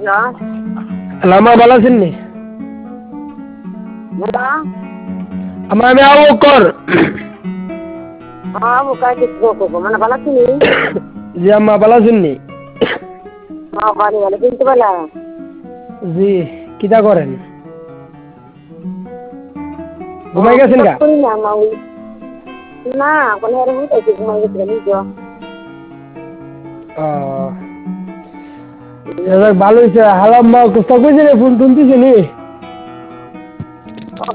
না লামা ভালো আছেন নি না আমার আমি আবু বকর বুকাই কিছু করবো মানে ভালো আছি জি আম্মা ভালো আছেন নি ভালো ভালো কিন্তু বেলা জি কিটা করেন ঘুমাই গেছেন গা করি না মা ওই না কোনো আর হইতে ঘুমাই গেছিল নিজে ও ভালো হয়েছে হালাম্মা কোথা কইছে রে ফোন শুনতেছে নি